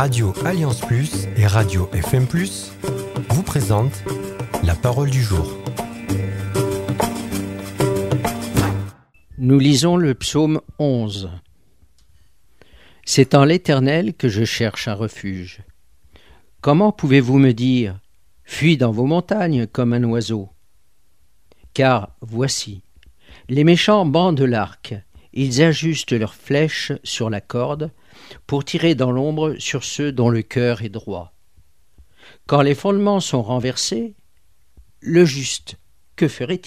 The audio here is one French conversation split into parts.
Radio Alliance Plus et Radio FM Plus vous présentent la parole du jour. Nous lisons le psaume 11. C'est en l'Éternel que je cherche un refuge. Comment pouvez-vous me dire « Fuis dans vos montagnes comme un oiseau » ? Car voici, les méchants bandent l'arc, ils ajustent leurs flèches sur la corde pour tirer dans l'ombre sur ceux dont le cœur est droit. Quand les fondements sont renversés, le juste, que ferait-il ?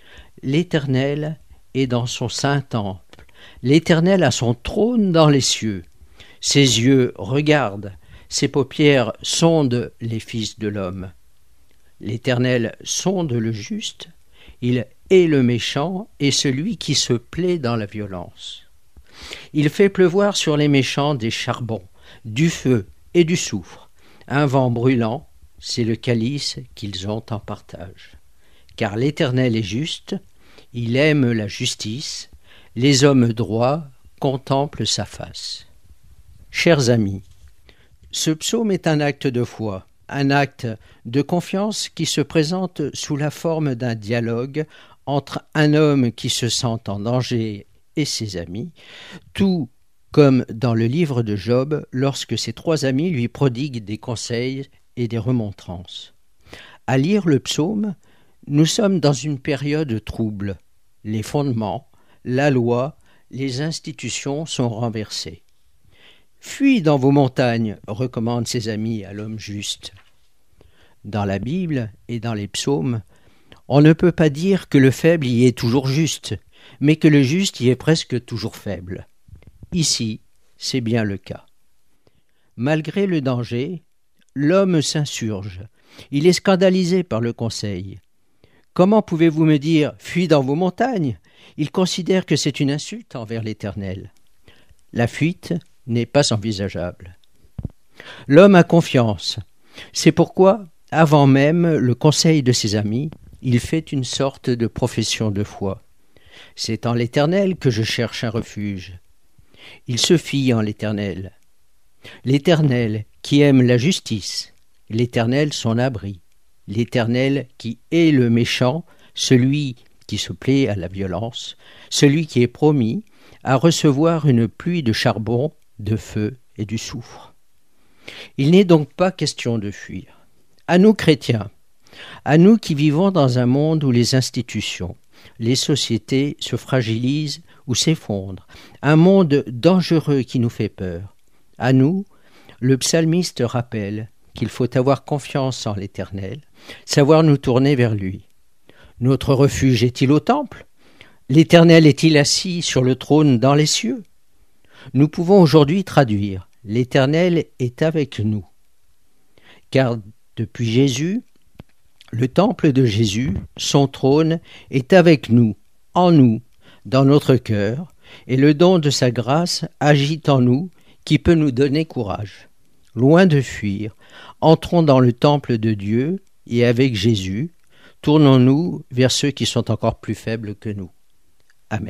L'Éternel est dans son saint temple, l'Éternel a son trône dans les cieux. Ses yeux regardent, ses paupières sondent les fils de l'homme. L'Éternel sonde le juste, il hait le méchant et celui qui se plaît dans la violence. Il fait pleuvoir sur les méchants des charbons, du feu et du soufre. Un vent brûlant, c'est le calice qu'ils ont en partage. Car l'Éternel est juste, il aime la justice, les hommes droits contemplent sa face. Chers amis, ce psaume est un acte de foi, un acte de confiance qui se présente sous la forme d'un dialogue entre un homme qui se sent en danger et ses amis, tout comme dans le livre de Job, lorsque ses trois amis lui prodiguent des conseils et des remontrances. À lire le psaume, nous sommes dans une période trouble. Les fondements, la loi, les institutions sont renversés. « Fuis dans vos montagnes », recommandent ses amis à l'homme juste. Dans la Bible et dans les psaumes, on ne peut pas dire que le faible y est toujours juste, mais que le juste y est presque toujours faible. Ici, c'est bien le cas. Malgré le danger, l'homme s'insurge. Il est scandalisé par le conseil. Comment pouvez-vous me dire « Fuis dans vos montagnes » ? Il considère que c'est une insulte envers l'Éternel. La fuite n'est pas envisageable. L'homme a confiance. C'est pourquoi, avant même le conseil de ses amis, il fait une sorte de profession de foi. C'est en l'Éternel que je cherche un refuge. Il se fie en l'Éternel. L'Éternel qui aime la justice, l'Éternel son abri, l'Éternel qui hait le méchant, celui qui se plaît à la violence, celui qui est promis à recevoir une pluie de charbon, de feu et du soufre. Il n'est donc pas question de fuir. À nous chrétiens, à nous qui vivons dans un monde où les institutions, les sociétés se fragilisent ou s'effondrent, un monde dangereux qui nous fait peur. À nous, le psalmiste rappelle qu'il faut avoir confiance en l'Éternel, savoir nous tourner vers lui. Notre refuge est-il au temple ? L'Éternel est-il assis sur le trône dans les cieux ? Nous pouvons aujourd'hui traduire « L'Éternel est avec nous ». Car depuis Jésus, le temple de Jésus, son trône, est avec nous, en nous, dans notre cœur, et le don de sa grâce agit en nous, qui peut nous donner courage. Loin de fuir, entrons dans le temple de Dieu, et avec Jésus, tournons-nous vers ceux qui sont encore plus faibles que nous. Amen.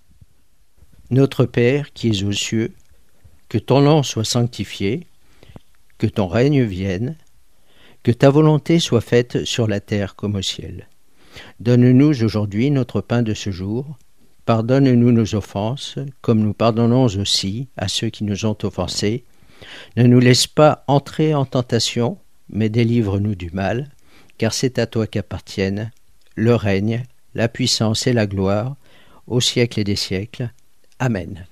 Notre Père qui es aux cieux, que ton nom soit sanctifié, que ton règne vienne, que ta volonté soit faite sur la terre comme au ciel. Donne-nous aujourd'hui notre pain de ce jour. Pardonne-nous nos offenses, comme nous pardonnons aussi à ceux qui nous ont offensés. Ne nous laisse pas entrer en tentation, mais délivre-nous du mal, car c'est à toi qu'appartiennent le règne, la puissance et la gloire, au siècle des siècles. Amen.